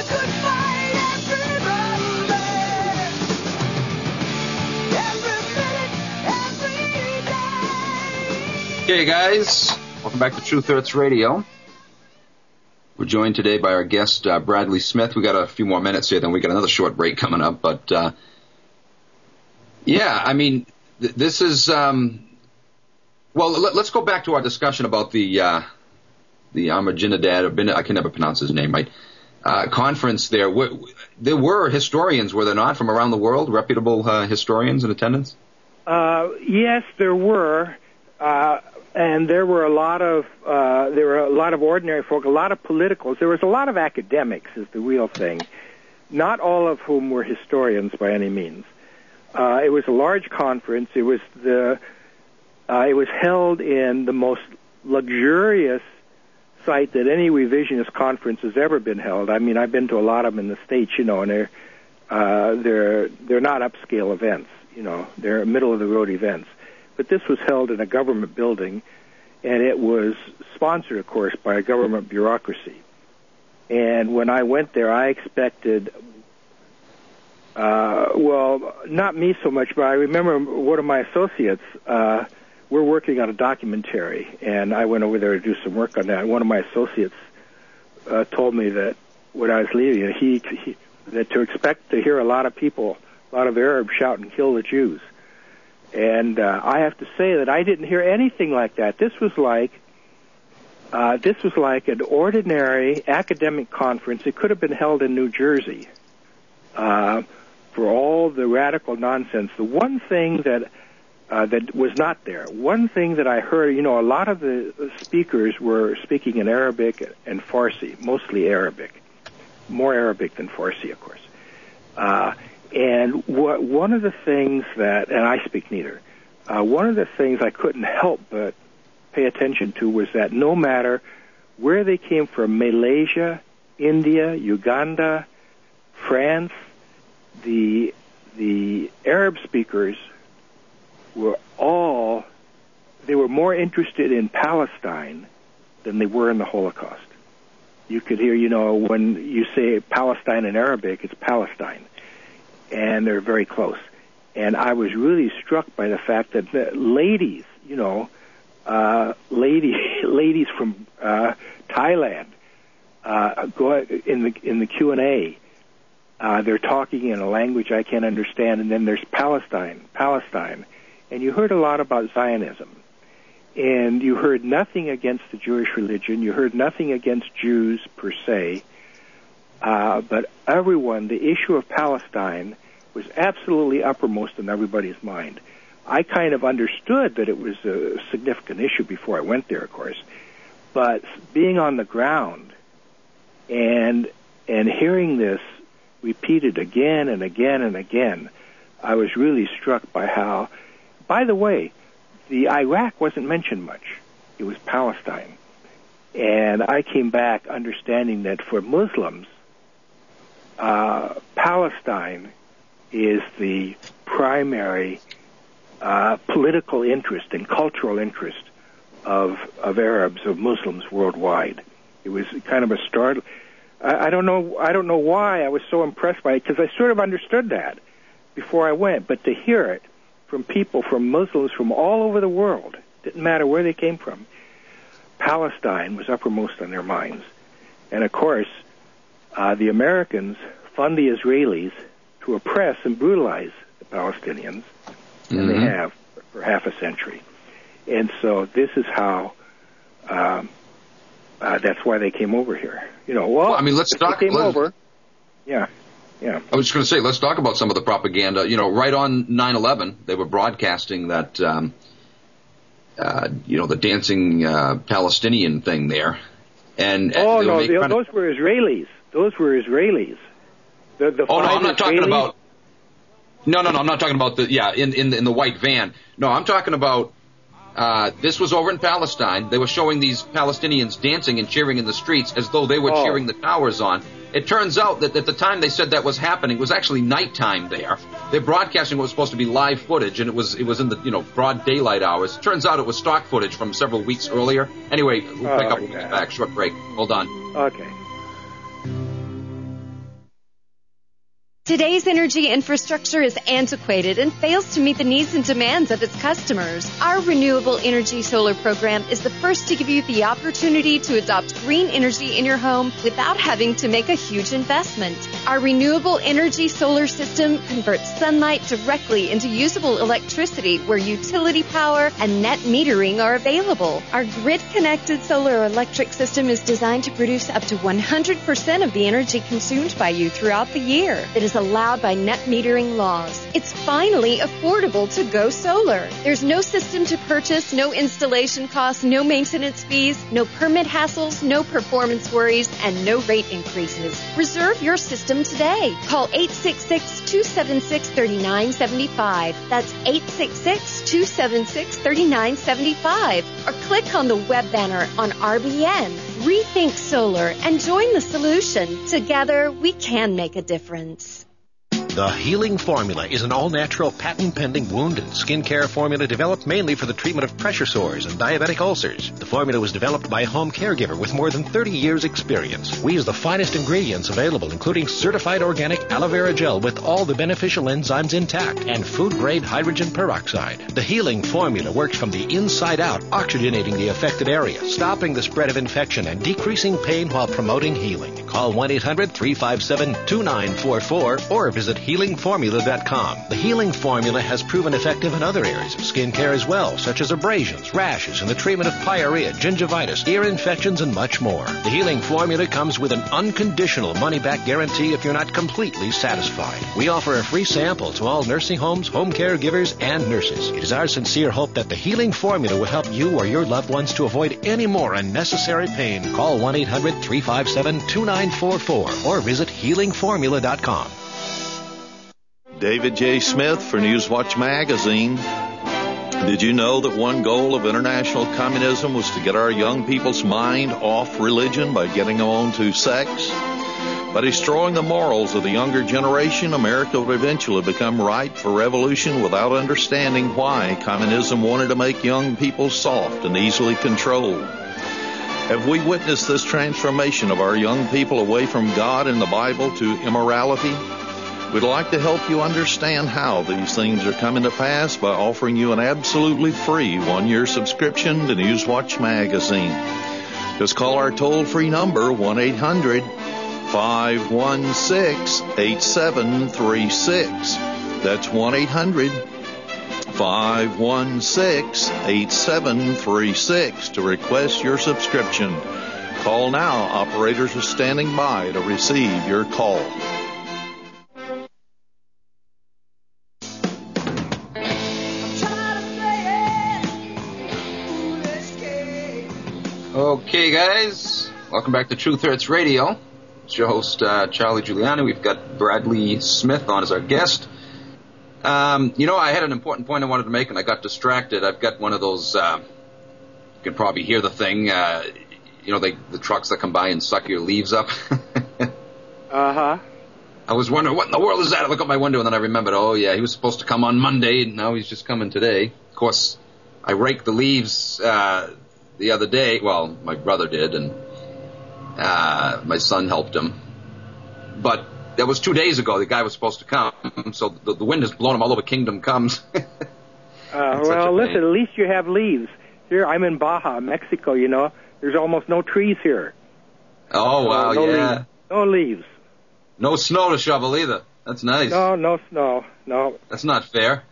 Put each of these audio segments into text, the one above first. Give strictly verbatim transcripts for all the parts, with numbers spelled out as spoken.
Hey guys, welcome back to Truth Hurts Radio. We're joined today by our guest uh, Bradley Smith. We got a few more minutes here, then we got another short break coming up. But uh, yeah, I mean, th- this is um, well. Let, let's go back to our discussion about the uh, the Ahmadinejad, or bin, I can never pronounce his name right. Uh, conference there. W- there were historians, were there not, from around the world, reputable uh, historians in attendance? Uh, yes, there were. Uh, And there were a lot of uh, there were a lot of ordinary folk, a lot of politicals. There was a lot of academics, is the real thing. Not all of whom were historians by any means. Uh, it was a large conference. It was the uh, it was held in the most luxurious site that any revisionist conference has ever been held. I mean, I've been to a lot of them in the States, you know, and they're uh, they're they're not upscale events. You know, they're middle of the road events. But this was held in a government building, and it was sponsored, of course, by a government bureaucracy. And when I went there, I expected, uh, well, not me so much, but I remember one of my associates, uh, we're working on a documentary, and I went over there to do some work on that. And one of my associates uh, told me that when I was leaving, he, he that to expect to hear a lot of people, a lot of Arabs shout and kill the Jews. And uh, I have to say that I didn't hear anything like that. This was like uh, this was like an ordinary academic conference. It could have been held in New Jersey uh, for all the radical nonsense. The one thing that uh, that was not there, one thing that I heard, you know, a lot of the speakers were speaking in Arabic and Farsi, mostly Arabic, more Arabic than Farsi, of course. Uh, And what, one of the things that, and I speak neither, uh, one of the things I couldn't help but pay attention to was that no matter where they came from, Malaysia, India, Uganda, France, the the Arab speakers were all, they were more interested in Palestine than they were in the Holocaust. You could hear, you know, when you say Palestine in Arabic, it's Palestine. And they're very close. And I was really struck by the fact that the ladies, you know, uh, lady, ladies from uh, Thailand, uh, go in the in the Q and A. Uh, they're talking in a language I can't understand, and then there's Palestine, Palestine, and you heard a lot about Zionism, and you heard nothing against the Jewish religion. You heard nothing against Jews per se, uh, but everyone, the issue of Palestine was absolutely uppermost in everybody's mind. I kind of understood that it was a significant issue before I went there, of course, but being on the ground and and hearing this repeated again and again and again, I was really struck by how, by the way, the Iraq wasn't mentioned much. It was Palestine. And I came back understanding that for Muslims, uh, Palestine is the primary uh, political interest and cultural interest of of Arabs, of Muslims worldwide. It was kind of a start. I, I don't know. I don't know why I was so impressed by it, because I sort of understood that before I went. But to hear it from people, from Muslims from all over the world, didn't matter where they came from, Palestine was uppermost on their minds. And of course, uh, the Americans fund the Israelis to oppress and brutalize the Palestinians, and mm-hmm. they have for half a century. And so this is how, um, uh, that's why they came over here. You know, well, well I mean, let's talk. They came let's, over. Yeah, yeah. I was just going to say, let's talk about some of the propaganda. You know, right on nine eleven, they were broadcasting that, um, uh, you know, the dancing uh, Palestinian thing there. And oh and no, they, those of, were Israelis. Those were Israelis. The, the oh no, I'm not Israelis? talking about. No, no, no, I'm not talking about the yeah in in the, in the white van. No, I'm talking about. Uh, this was over in Palestine. They were showing these Palestinians dancing and cheering in the streets as though they were oh. cheering the towers on. It turns out that at the time they said that was happening, it was actually nighttime there. They're broadcasting what was supposed to be live footage, and it was it was in the you know broad daylight hours. Turns out it was stock footage from several weeks earlier. Anyway, we'll oh, pick up when we yeah. get back. Short break. Hold on. Okay. Today's energy infrastructure is antiquated and fails to meet the needs and demands of its customers. Our Renewable Energy Solar program is the first to give you the opportunity to adopt green energy in your home without having to make a huge investment. Our Renewable Energy Solar system converts sunlight directly into usable electricity where utility power and net metering are available. Our grid-connected solar electric system is designed to produce up to one hundred percent of the energy consumed by you throughout the year. It is allowed by net metering laws. It's finally affordable to go solar. There's no system to purchase, no installation costs, no maintenance fees, no permit hassles, no performance worries, and no rate increases. Reserve your system today. Call eight six six, two seven six, three nine seven five. That's eight six six, two seven six, three nine seven five. Or click on the web banner on R B N. Rethink solar and join the solution. Together, we can make a difference. The Healing Formula is an all-natural, patent-pending wound and skincare formula developed mainly for the treatment of pressure sores and diabetic ulcers. The formula was developed by a home caregiver with more than thirty years' experience. We use the finest ingredients available, including certified organic aloe vera gel with all the beneficial enzymes intact and food-grade hydrogen peroxide. The Healing Formula works from the inside out, oxygenating the affected area, stopping the spread of infection, and decreasing pain while promoting healing. Call one eight hundred, three five seven, two nine four four or visit healing formula dot com. The Healing Formula has proven effective in other areas of skincare as well, such as abrasions, rashes, and the treatment of pyorrhea, gingivitis, ear infections, and much more. The Healing Formula comes with an unconditional money-back guarantee if you're not completely satisfied. We offer a free sample to all nursing homes, home caregivers, and nurses. It is our sincere hope that the Healing Formula will help you or your loved ones to avoid any more unnecessary pain. Call one eight hundred, three five seven, two nine four four or visit healing formula dot com. David J. Smith for Newswatch Magazine. Did you know that one goal of international communism was to get our young people's mind off religion by getting them on to sex? By destroying the morals of the younger generation, America would eventually become ripe for revolution without understanding why communism wanted to make young people soft and easily controlled. Have we witnessed this transformation of our young people away from God and the Bible to immorality? We'd like to help you understand how these things are coming to pass by offering you an absolutely free one-year subscription to Newswatch Magazine. Just call our toll-free number, one eight hundred, five one six, eight seven three six. That's one eight hundred, five one six, eight seven three six to request your subscription. Call now. Operators are standing by to receive your call. Okay, guys, welcome back to Truth Hurts Radio. It's your host, uh, Charlie Giuliani. We've got Bradley Smith on as our guest. Um, you know, I had an important point I wanted to make, and I got distracted. I've got one of those, uh, you can probably hear the thing, uh, you know, they, the trucks that come by and suck your leaves up. Uh-huh. I was wondering, what in the world is that? I look out my window, and then I remembered, oh, yeah, he was supposed to come on Monday, and now he's just coming today. Of course, I raked the leaves uh the other day. Well, my brother did, and uh my son helped him. But that was two days ago. The guy was supposed to come, so the, the wind has blown him all over Kingdom Comes. uh, well, listen, at least you have leaves. Here, I'm in Baja, Mexico, you know. There's almost no trees here. Oh, wow, no yeah. Leaves. No leaves. No snow to shovel either. That's nice. No, no snow. No. That's not fair.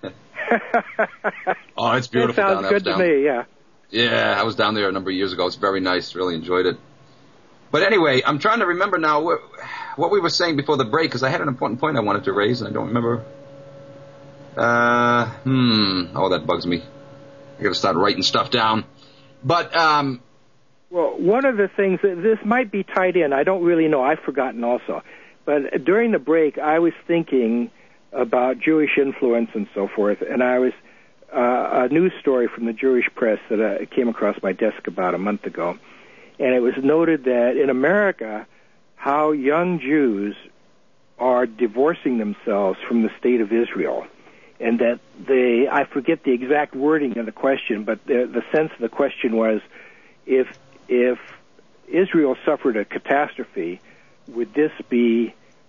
Oh, it's beautiful that down sounds there. good to down. me, yeah. Yeah, I was down there a number of years ago. It's very nice. Really enjoyed it. But anyway, I'm trying to remember now what, what we were saying before the break, because I had an important point I wanted to raise, and I don't remember. Uh, hmm. Oh, that bugs me. I got to start writing stuff down. But, um... Well, one of the things, this might be tied in. I don't really know. I've forgotten also. But during the break, I was thinking about Jewish influence and so forth, and I was... Uh, a news story from the Jewish press that uh, came across my desk about a month ago. And it was noted that in America, how young Jews are divorcing themselves from the state of Israel. And that they, I forget the exact wording of the question, but the, the sense of the question was, if if Israel suffered a catastrophe, would this be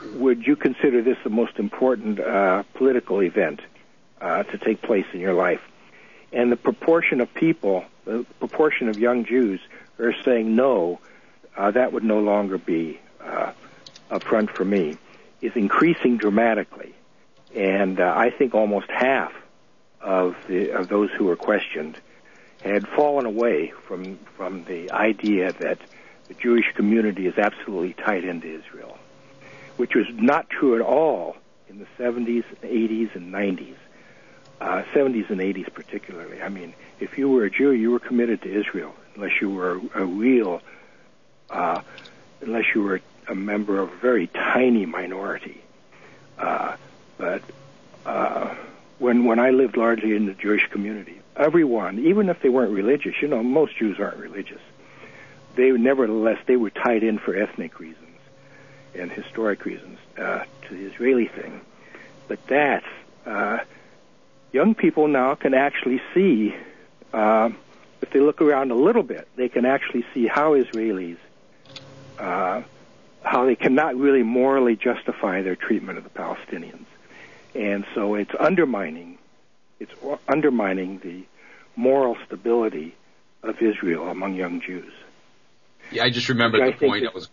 would you consider this the most important uh, political event uh, to take place in your life? And the proportion of people, the proportion of young Jews who are saying no, uh, that would no longer be uh, up front for me, is increasing dramatically. And uh, I think almost half of the of those who were questioned had fallen away from from the idea that the Jewish community is absolutely tied into Israel, which was not true at all in the seventies, eighties, and nineties. Uh, seventies and eighties particularly. I mean, if you were a Jew, you were committed to Israel, unless you were a, a real, uh, unless you were a member of a very tiny minority. Uh, but uh, when when I lived largely in the Jewish community, everyone, even if they weren't religious, you know, most Jews aren't religious. They nevertheless they were tied in for ethnic reasons and historic reasons uh, to the Israeli thing. But that's uh, young people now can actually see, uh, if they look around a little bit, they can actually see how Israelis, uh, how they cannot really morally justify their treatment of the Palestinians. And so it's undermining, it's undermining the moral stability of Israel among young Jews. Yeah, I just remembered the point. That was.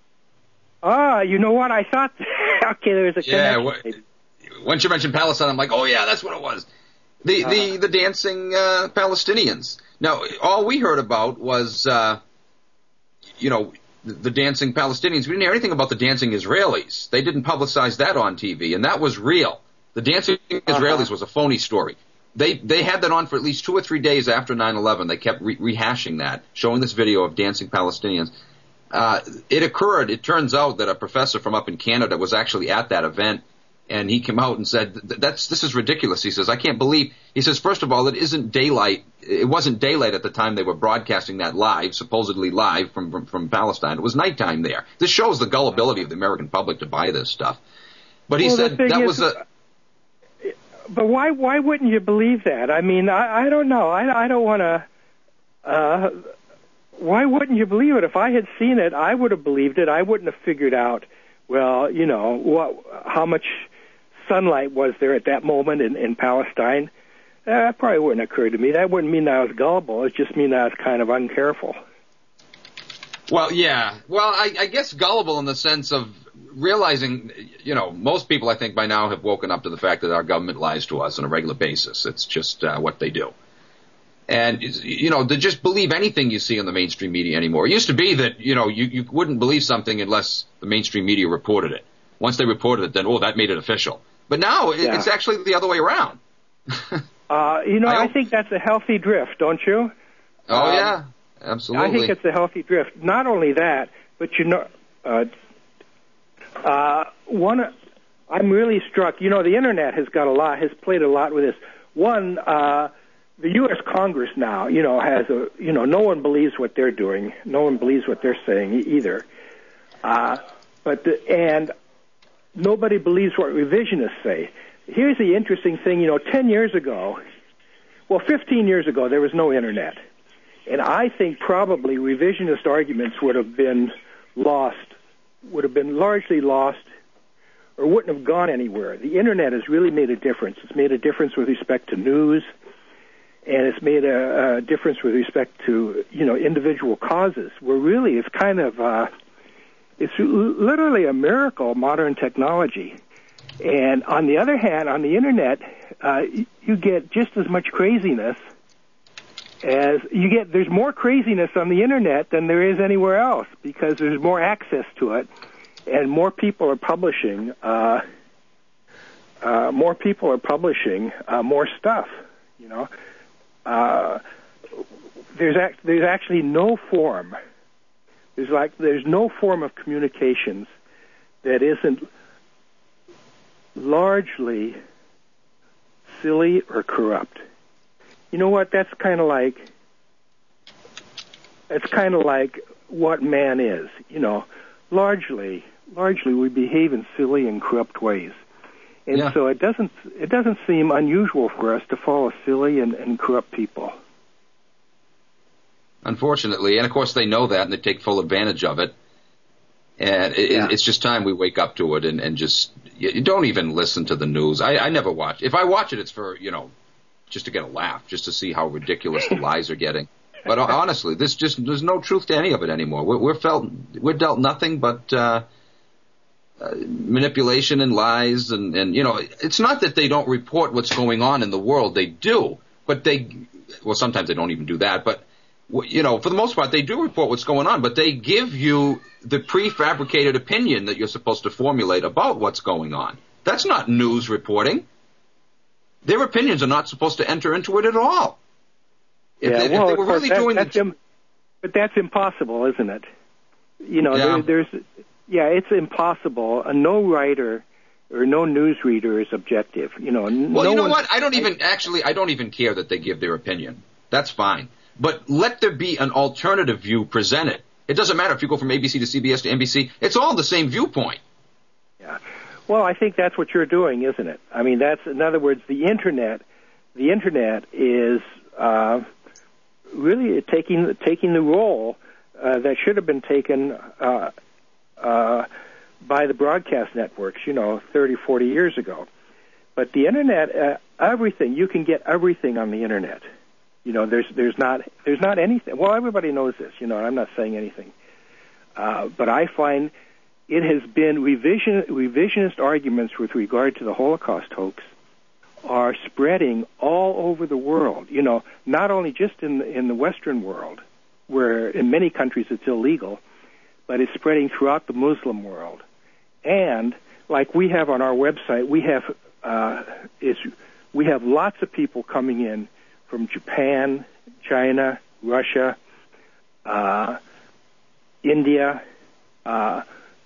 Ah, you know what? I thought. Okay, there was a yeah. connection. Well, once you mentioned Palestine, I'm like, oh yeah, that's what it was. The uh, the the dancing uh, Palestinians. Now, all we heard about was, uh, you know, the, the dancing Palestinians. We didn't hear anything about the dancing Israelis. They didn't publicize that on T V, and that was real. The dancing uh-huh. Israelis was a phony story. They they had that on for at least two or three days after nine eleven. They kept re- rehashing that, showing this video of dancing Palestinians. Uh, it occurred, it turns out that a professor from up in Canada was actually at that event, and he came out and said, "That's this is ridiculous." He says, "I can't believe." He says, first of all, it isn't daylight. It wasn't daylight at the time they were broadcasting that live, supposedly live from from, from Palestine. It was nighttime there. This shows the gullibility of the American public to buy this stuff. But he well, said that is, was a. But why why wouldn't you believe that? I mean, I, I don't know. I, I don't want to. Uh, why wouldn't you believe it? If I had seen it, I would have believed it. I wouldn't have figured out, well, you know, what, how much sunlight was there at that moment in, in Palestine. Uh, that probably wouldn't occur to me. That wouldn't mean that I was gullible. It just mean that I was kind of uncareful. Well, yeah. Well, I, I guess gullible in the sense of realizing, you know, most people I think by now have woken up to the fact that our government lies to us on a regular basis. It's just uh, what they do. And, you know, to just believe anything you see in the mainstream media anymore. It used to be that, you know, you, you wouldn't believe something unless the mainstream media reported it. Once they reported it, then, oh, that made it official. But now it, yeah. it's actually the other way around. uh, you know, I, I think that's a healthy drift, don't you? Oh, um, yeah, absolutely. I think it's a healthy drift. Not only that, but, you know, uh, uh, one, I'm really struck, you know, the Internet has got a lot, has played a lot with this. One, uh, the U S Congress now, you know, has a, you know, no one believes what they're doing. No one believes what they're saying either. Uh, but, the, and nobody believes what revisionists say. Here's the interesting thing, you know, ten years ago, well, fifteen years ago, there was no Internet. And I think probably revisionist arguments would have been lost, would have been largely lost, or wouldn't have gone anywhere. The Internet has really made a difference. It's made a difference with respect to news, and it's made a, a difference with respect to, you know, individual causes, where really it's kind of, uh, it's literally a miracle, modern technology. And on the other hand, on the Internet, uh, you get just as much craziness as you get. There's more craziness on the Internet than there is anywhere else because there's more access to it, and more people are publishing. Uh, uh, more people are publishing uh, more stuff. You know, uh, there's act- there's actually no form. There's like there's no form of communications that isn't largely silly or corrupt. You know what? That's kind of like that's kind of like what man is. You know, largely, largely we behave in silly and corrupt ways, and yeah. so it doesn't it doesn't seem unusual for us to follow silly and, and corrupt people. Unfortunately, and of course they know that, and they take full advantage of it. And it, Yeah. it's just time we wake up to it and, and just you don't even listen to the news. I, I never watch. If I watch it, it's for, you know, just to get a laugh, just to see how ridiculous the lies are getting. But honestly, this just there's no truth to any of it anymore. We're, we're felt we're dealt nothing but uh, uh, manipulation and lies, and, and you know, it's not that they don't report what's going on in the world. They do, but they well sometimes they don't even do that. But you know, for the most part, they do report what's going on, but they give you the prefabricated opinion that you're supposed to formulate about what's going on. That's not news reporting. Their opinions are not supposed to enter into it at all. If yeah, they, well, if they were really that, doing that's the... Im- but that's impossible, isn't it? You know, Yeah. there, there's, yeah, it's impossible. Uh, no writer or no newsreader is objective. You know, n- Well, no you know one, what? I don't even, actually, I don't even care that they give their opinion. That's fine. But let there be an alternative view presented. It doesn't matter if you go from A B C to C B S to N B C. It's all the same viewpoint. Yeah. Well, I think that's what you're doing, isn't it? I mean, that's, in other words, the Internet, the Internet is uh, really taking, taking the role uh, that should have been taken uh, uh, by the broadcast networks, you know, thirty, forty years ago. But the Internet, uh, everything, you can get everything on the Internet. You know, there's there's not there's not anything. Well, everybody knows this. You know, I'm not saying anything, uh, but I find it has been revision revisionist arguments with regard to the Holocaust hoax are spreading all over the world. You know, not only just in the, in the Western world, where in many countries it's illegal, but it's spreading throughout the Muslim world. And like we have on our website, we have uh, is we have lots of people coming in from Japan, China, Russia, uh, India. Uh,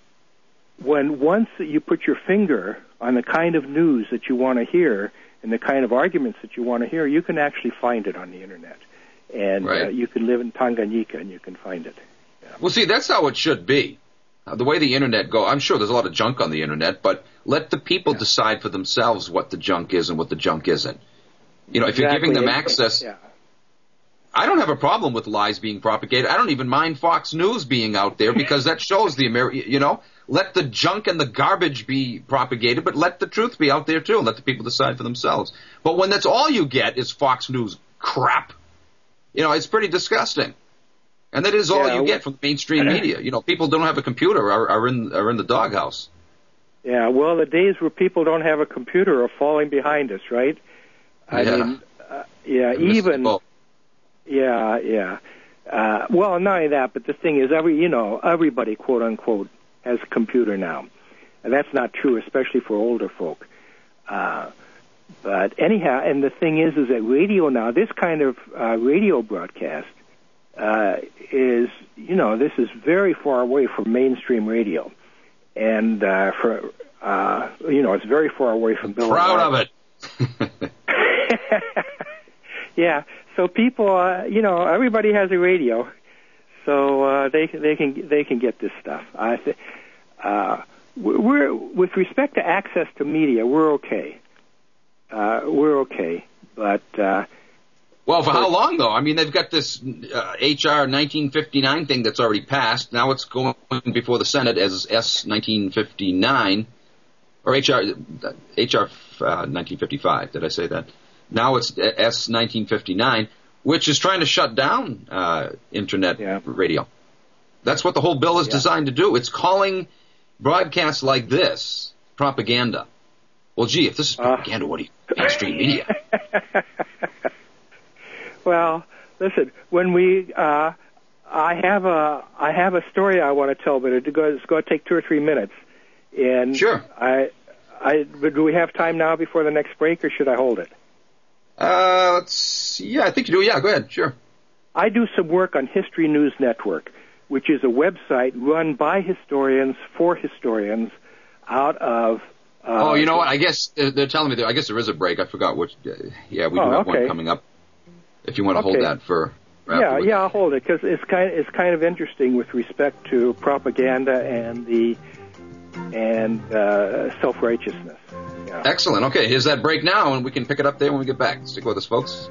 when once you put your finger on the kind of news that you want to hear and the kind of arguments that you want to hear, you can actually find it on the Internet. And Right. uh, you can live in Tanganyika and you can find it. Yeah. Well, see, that's how it should be. Uh, the way the Internet go, I'm sure there's a lot of junk on the Internet, but let the people Yeah. decide for themselves what the junk is and what the junk isn't. You know, if you're Exactly. giving them And- access, Yeah. I don't have a problem with lies being propagated. I don't even mind Fox News being out there because that shows the Ameri- you know, let the junk and the garbage be propagated, but let the truth be out there too, and let the people decide for themselves. But when that's all you get is Fox News crap, you know, it's pretty disgusting. And that is all Yeah, you well- get from the mainstream media. You know, people don't have a computer are, are in are in the doghouse. Yeah, well, the days where people don't have a computer are falling behind us, right? I Yeah. mean, uh, yeah, I miss even, the boat. yeah, yeah. Uh, well, not only that, but the thing is, every you know, everybody, quote unquote, has a computer now, and that's not true, especially for older folk. Uh, but anyhow, and the thing is, is that radio now, this kind of uh, radio broadcast uh, is, you know, this is very far away from mainstream radio. And uh, for uh, you know, it's very far away from Bill. Proud of it. Yeah. So people, uh, you know, everybody has a radio, so uh, they they can they can get this stuff. I th- uh, we're with respect to access to media, we're okay. Uh, we're okay, but. Uh, Well, for how long, though? I mean, they've got this uh, H R nineteen fifty-nine thing that's already passed. Now it's going before the Senate as S nineteen fifty-nine, or H R H R uh, nineteen fifty-five. Did I say that? Now it's S nineteen fifty-nine, which is trying to shut down uh, Internet Yeah. radio. That's what the whole bill is Yeah. designed to do. It's calling broadcasts like this propaganda. Well, gee, if this is propaganda, uh, what do you mainstream media? Well, listen. When we, uh, I have a, I have a story I want to tell, but it's going to take two or three minutes. And Sure. I, I, do we have time now before the next break, or should I hold it? Uh, let's. Yeah, I think you do. Yeah, go ahead. Sure. I do some work on History News Network, which is a website run by historians for historians out of. Uh, oh, you know what? I guess they're telling me that. I guess there is a break. I forgot which. Uh, yeah, we do oh, have okay. one coming up. If you want to Okay. hold that for. for Yeah, afterwards. yeah, I'll hold it because it's kind of, it's kind of interesting with respect to propaganda and the and uh, self-righteousness. Yeah. Excellent. Okay, here's that break now, and we can pick it up there when we get back. Stick with us, folks.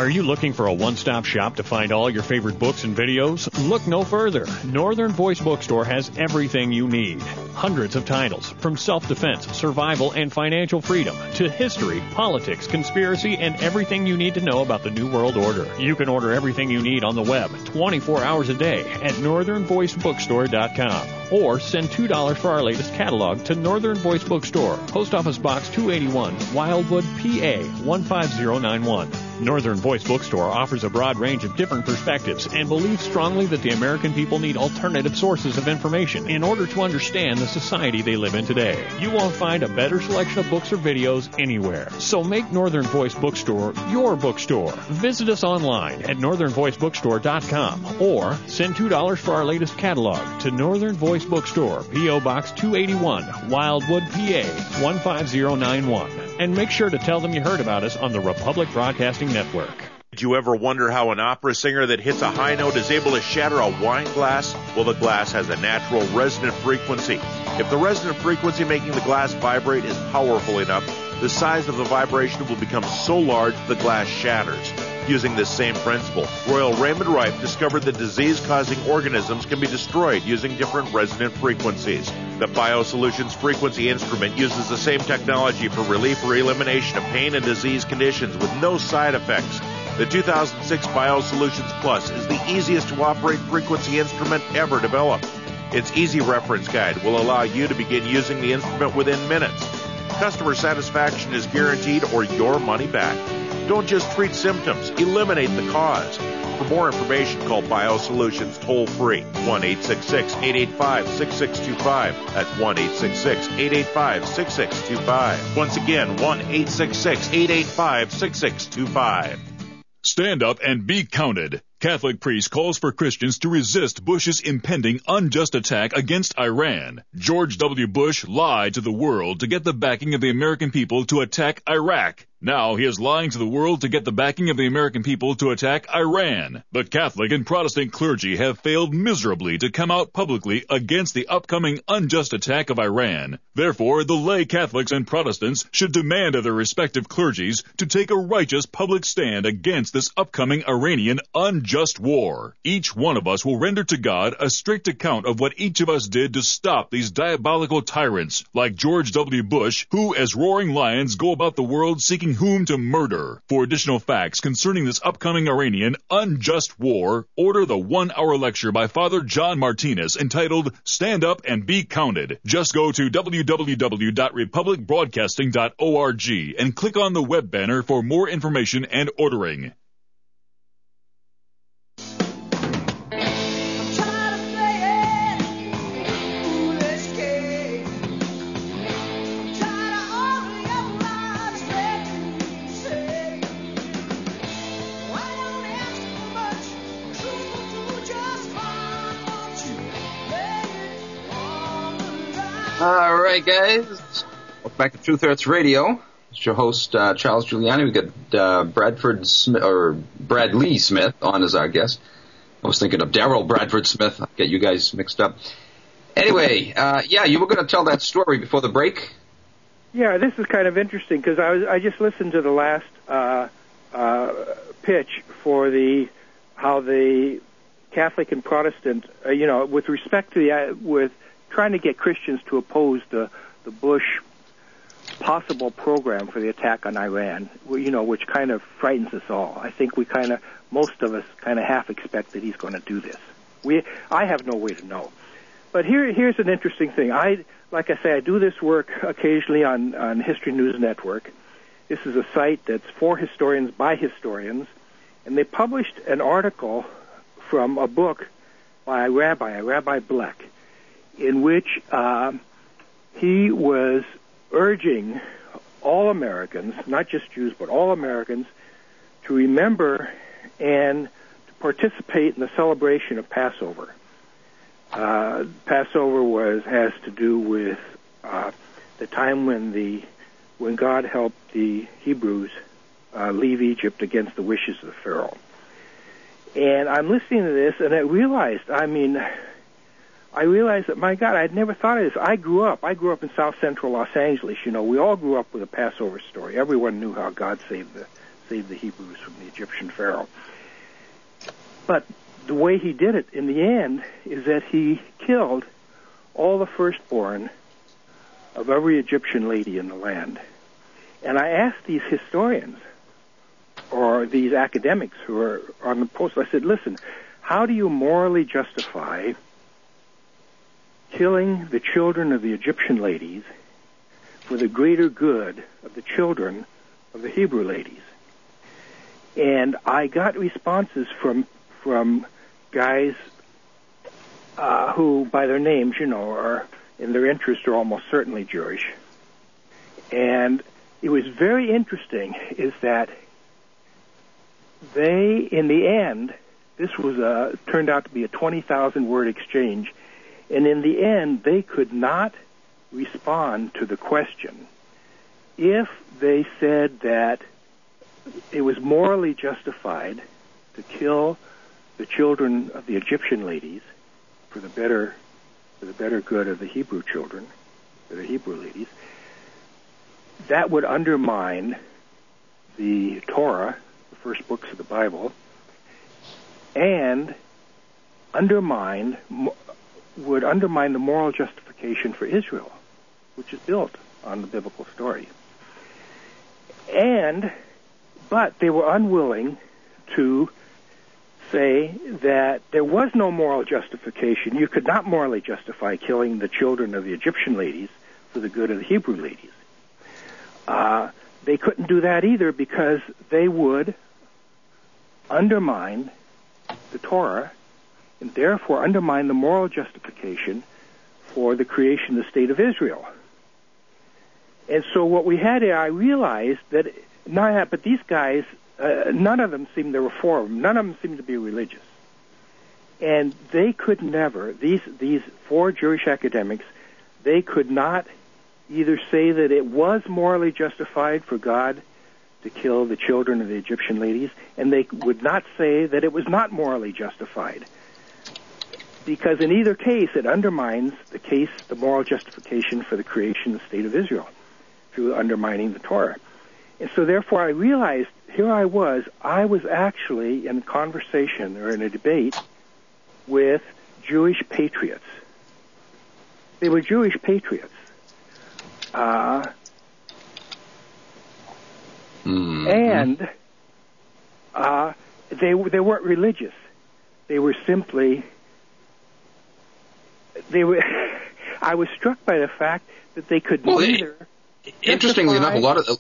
Are you looking for a one-stop shop to find all your favorite books and videos? Look no further. Northern Voice Bookstore has everything you need. Hundreds of titles, from self-defense, survival, and financial freedom, to history, politics, conspiracy, and everything you need to know about the New World Order. You can order everything you need on the web twenty-four hours a day at northern voice bookstore dot com. Or send two dollars for our latest catalog to Northern Voice Bookstore, Post Office Box two eighty-one, Wildwood, P A one five zero nine one. Northern Voice Bookstore offers a broad range of different perspectives and believes strongly that the American people need alternative sources of information in order to understand the society they live in today. You won't find a better selection of books or videos anywhere. So make Northern Voice Bookstore your bookstore. Visit us online at northern voice bookstore dot com or send two dollars for our latest catalog to Northern Voice Bookstore, P O Box two eighty-one, Wildwood, P A one five zero nine one. And make sure to tell them you heard about us on the Republic Broadcasting Network. Did you ever wonder how an opera singer that hits a high note is able to shatter a wine glass? Well, the glass has a natural resonant frequency. If the resonant frequency making the glass vibrate is powerful enough, the size of the vibration will become so large the glass shatters. Using this same principle, Royal Raymond Rife discovered that disease-causing organisms can be destroyed using different resonant frequencies. The BioSolutions Frequency Instrument uses the same technology for relief or elimination of pain and disease conditions with no side effects. The two thousand six BioSolutions Plus is the easiest to operate frequency instrument ever developed. Its easy reference guide will allow you to begin using the instrument within minutes. Customer satisfaction is guaranteed or your money back. Don't just treat symptoms, eliminate the cause. For more information, call BioSolutions toll-free, one eight six six, eight eight five, six six two five. That's one eight six six, eight eight five, six six two five. Once again, one eight six six, eight eight five, six six two five. Stand up and be counted. Catholic priest calls for Christians to resist Bush's impending unjust attack against Iran. George W. Bush lied to the world to get the backing of the American people to attack Iraq. Now he is lying to the world to get the backing of the American people to attack Iran. But Catholic and Protestant clergy have failed miserably to come out publicly against the upcoming unjust attack of Iran. Therefore, the lay Catholics and Protestants should demand of their respective clergies to take a righteous public stand against this upcoming Iranian unjust war. Each one of us will render to God a strict account of what each of us did to stop these diabolical tyrants like George W. Bush, who as roaring lions go about the world seeking whom to murder. For additional facts concerning this upcoming Iranian unjust war, order the one-hour lecture by Father John Martinez entitled Stand Up and Be Counted. Just go to w w w dot republic broadcasting dot org and click on the web banner for more information and ordering. All right, guys. Welcome back to Truth Hurts Radio. It's your host, uh, Charles Giuliani. We got uh, Bradford Smith, or Bradley Smith on as our guest. I was thinking of Daryl Bradford Smith. I'll get you guys mixed up. Anyway, uh, yeah, you were going to tell that story before the break. Yeah, this is kind of interesting because I was I just listened to the last uh, uh, pitch for the how the Catholic and Protestant, uh, you know, with respect to the uh, with trying to get Christians to oppose the, the Bush possible program for the attack on Iran, you know, which kind of frightens us all. I think we kind of, most of us kind of half expect that he's going to do this. We, I have no way to know. But here, here's an interesting thing. I, like I say, I do this work occasionally on, on History News Network. This is a site that's for historians by historians, and they published an article from a book by a rabbi, a Rabbi Bleck, in which uh, he was urging all Americans, not just Jews, but all Americans, to remember and to participate in the celebration of Passover. Uh, Passover was has to do with uh, the time when the when God helped the Hebrews uh, leave Egypt against the wishes of the Pharaoh. And I'm listening to this, and I realized, I mean, I realized that, my God, I'd never thought of this. I grew up. I grew up in South Central Los Angeles. You know, we all grew up with a Passover story. Everyone knew how God saved the save the Hebrews from the Egyptian Pharaoh. But the way he did it in the end is that he killed all the firstborn of every Egyptian lady in the land. And I asked these historians, or these academics who are on the post, I said, listen, how do you morally justify killing the children of the Egyptian ladies for the greater good of the children of the Hebrew ladies? And I got responses from from guys uh, who, by their names, you know, are in their interest are almost certainly Jewish. And it was very interesting is that they, in the end, this was a, turned out to be a twenty thousand word exchange, and in the end, they could not respond to the question. If they said that it was morally justified to kill the children of the Egyptian ladies for the better for the better good of the Hebrew children, for the Hebrew ladies, that would undermine the Torah, the first books of the Bible, and undermine would undermine the moral justification for Israel, which is built on the biblical story. And, but they were unwilling to say that there was no moral justification. You could not morally justify killing the children of the Egyptian ladies for the good of the Hebrew ladies. Uh, they couldn't do that either because they would undermine the Torah and therefore undermine the moral justification for the creation of the state of Israel. And so what we had here, I realized that, not, but these guys, uh, none of them seemed to reform. None of them seemed to be religious. And they could never, these, these four Jewish academics, they could not either say that it was morally justified for God to kill the children of the Egyptian ladies, and they would not say that it was not morally justified. Because in either case, it undermines the case, the moral justification for the creation of the state of Israel through undermining the Torah. And so therefore I realized, here I was, I was actually in a conversation or in a debate with Jewish patriots. They were Jewish patriots. Uh, mm-hmm. And uh, they they weren't religious. They were simply they were. I was struck by the fact that they could well, neither. It, interestingly enough, a lot of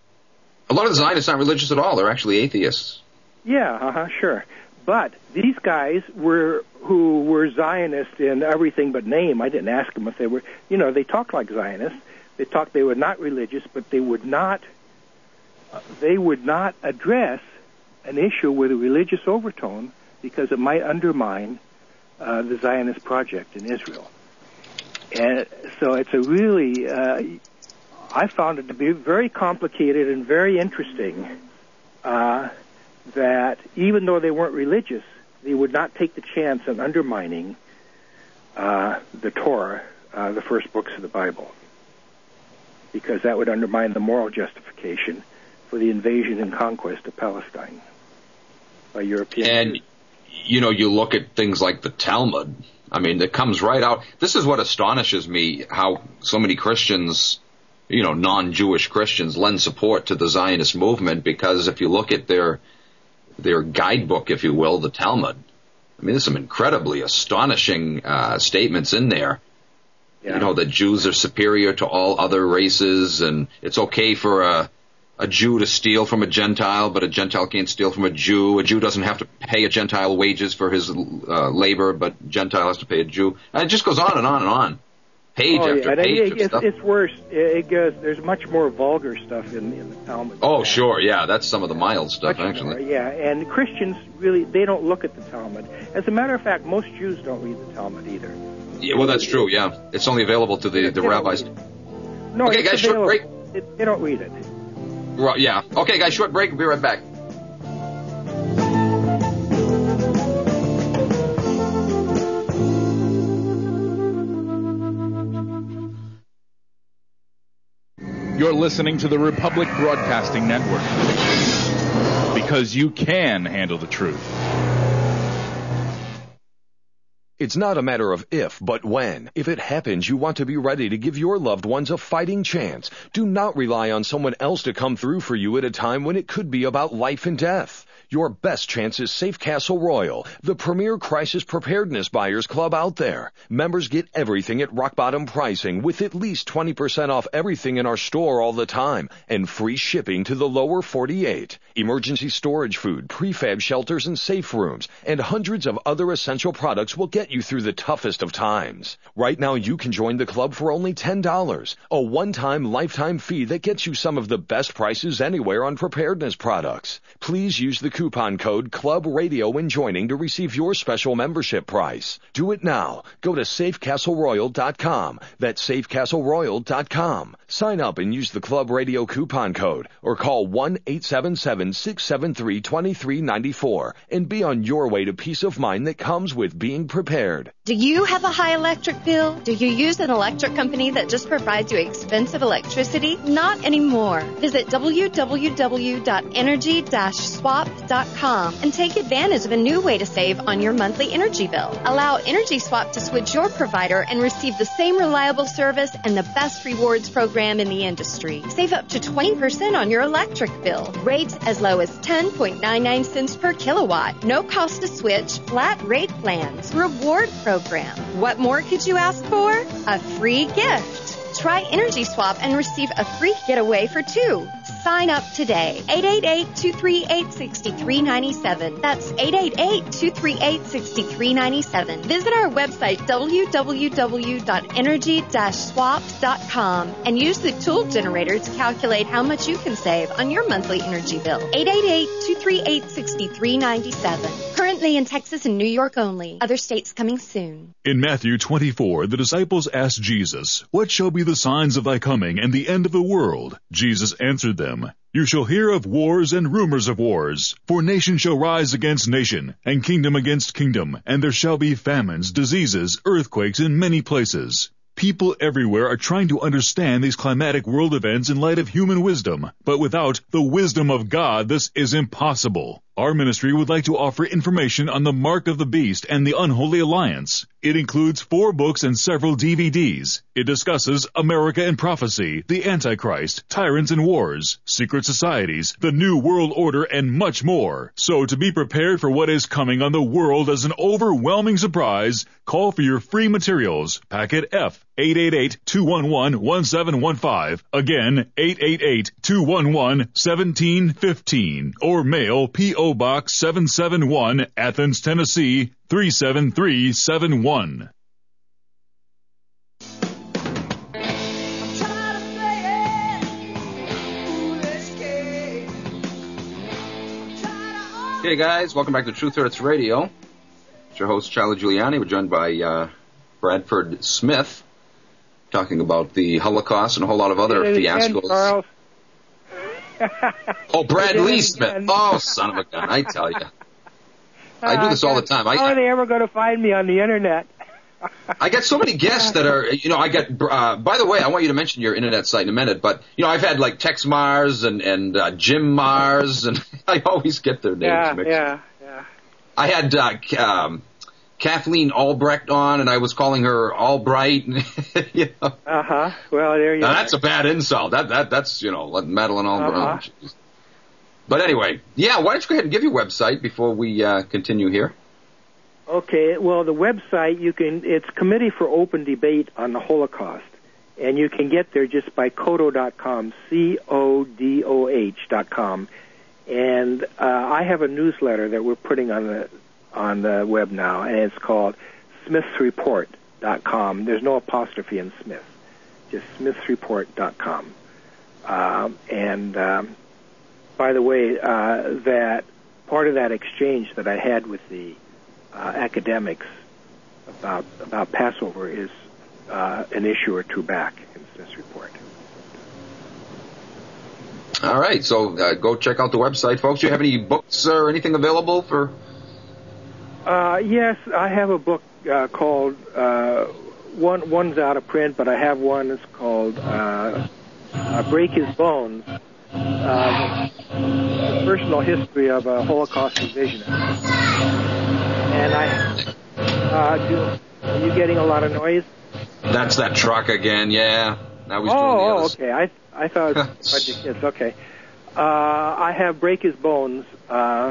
a lot of the Zionists aren't religious at all. They're actually atheists. Yeah, uh-huh, sure. But these guys were who were Zionists in everything but name. I didn't ask them if they were. You know, they talked like Zionists. They talked they were not religious, but they would not uh, they would not address an issue with a religious overtone because it might undermine uh, the Zionist project in Israel. And so it's a really, uh, I found it to be very complicated and very interesting uh, that even though they weren't religious, they would not take the chance of undermining uh, the Torah, uh, the first books of the Bible, because that would undermine the moral justification for the invasion and conquest of Palestine by Europeans. And, you know, you look at things like the Talmud. I mean, it comes right out. This is what astonishes me, how so many Christians, you know, non-Jewish Christians lend support to the Zionist movement, because if you look at their their guidebook, if you will, the Talmud, I mean, there's some incredibly astonishing uh, statements in there. Yeah. You know, that Jews are superior to all other races, and it's okay for a, a Jew to steal from a Gentile, but a Gentile can't steal from a Jew. A Jew doesn't have to pay a Gentile wages for his uh, labor, but a Gentile has to pay a Jew. And it just goes on and on and on. Page oh, after yeah. page it, of it's, stuff. It's worse. It goes, there's much more vulgar stuff in, in the Talmud. Oh, sure, yeah. That's some of the mild stuff, much actually. More, yeah, and Christians really, they don't look at the Talmud. As a matter of fact, most Jews don't read the Talmud either. Yeah, well, that's true, yeah. It's only available to the, the rabbis. No, okay, it's guys, short break. It, they don't read it. Right, yeah. Okay, guys, short break. We'll be right back. You're listening to the Republic Broadcasting Network. because you can handle the truth. It's not a matter of if, but when. If it happens, you want to be ready to give your loved ones a fighting chance. Do not rely on someone else to come through for you at a time when it could be about life and death. Your best chance is Safe Castle Royal, the premier crisis preparedness buyers club out there. Members get everything at rock bottom pricing with at least twenty percent off everything in our store all the time and free shipping to the lower forty-eight. Emergency storage food, prefab shelters and safe rooms, and hundreds of other essential products will get you through the toughest of times. Right now you can join the club for only ten dollars, a one-time lifetime fee that gets you some of the best prices anywhere on preparedness products. Please use the coupon code Club Radio when joining to receive your special membership price. Do it now. Go to safe castle royal dot com. That's safe castle royal dot com. Sign up and use the Club Radio coupon code or call one eight seven seven, six seven three, two three nine four and be on your way to peace of mind that comes with being prepared. Do you have a high electric bill? Do you use an electric company that just provides you expensive electricity? Not anymore. Visit w w w dot energy dash swap dot com and take advantage of a new way to save on your monthly energy bill. Allow Energy Swap to switch your provider and receive the same reliable service and the best rewards program in the industry. Save up to twenty percent on your electric bill. Rates as low as ten point nine nine cents per kilowatt. No cost to switch. Flat rate plans. Reward program. What more could you ask for? A free gift. Try Energy Swap and receive a free getaway for two. Sign up today. eight eight eight, two three eight, six three nine seven. That's eight eight eight, two three eight, six three nine seven. Visit our website, w w w dot energy dash swap dot com, and use the tool generator to calculate how much you can save on your monthly energy bill. eight eight eight, two three eight, six three nine seven. Currently in Texas and New York only. Other states coming soon. In Matthew twenty-four, the disciples asked Jesus, "What shall be the signs of thy coming and the end of the world?" Jesus answered them, "You shall hear of wars and rumors of wars. For nation shall rise against nation, and kingdom against kingdom, and there shall be famines, diseases, earthquakes in many places." People everywhere are trying to understand these climatic world events in light of human wisdom, but without the wisdom of God, this is impossible. Our ministry would like to offer information on the Mark of the Beast and the Unholy Alliance. It includes four books and several D V Ds. It discusses America and Prophecy, the Antichrist, Tyrants and Wars, Secret Societies, the New World Order, and much more. So to be prepared for what is coming on the world as an overwhelming surprise, call for your free materials. Packet F, eight eight eight, two one one, one seven one five. Again, eight eight eight, two one one, one seven one five. Or mail P O Box seven seven one, Athens, Tennessee, three seven three seven one. Hey guys, welcome back to Truth Hurts Radio. It's your host Charlie Giuliani. We're joined by uh, Bradford Smith, talking about the Holocaust and a whole lot of other fiascos. Oh, Brad Lee Smith. Oh, son of a gun, I tell you. I do this all the time. I, How are they ever going to find me on the internet? I get so many guests that are, you know, I get, uh, by the way, I want you to mention your internet site in a minute, but, you know, I've had like Tex Mars and, and uh, Jim Mars, and I always get their names yeah, mixed. Yeah, yeah, I had uh, um, Kathleen Albrecht on, and I was calling her Albright. You know? Uh-huh. Well, there you go. Now, that's a bad insult. That that That's, you know, like Madeline Albright. Uh-huh. But anyway, yeah, why don't you go ahead and give your website before we uh, continue here? Okay, well, the website, you can, it's Committee for Open Debate on the Holocaust, and you can get there just by codo dot com, C O D O H dot com. And uh, I have a newsletter that we're putting on the on the web now, and it's called smiths report dot com. There's no apostrophe in Smith, just smiths report dot com. Um, and um, by the way, uh, that part of that exchange that I had with the uh, academics about about Passover is uh, an issue or two back in Smith's report. All right, so uh, go check out the website, folks. Do you have any books or anything available for? Uh, yes, I have a book uh, called uh, one. One's out of print, but I have one that's called uh, uh, "Break His Bones." Uh, personal history of a Holocaust revisionist. And I, uh, do, are you getting a lot of noise? That's that truck again, yeah. Now he's oh, doing the oh, others. okay. I I thought it was a bunch of kids. Okay. Uh, I have Break His Bones, uh,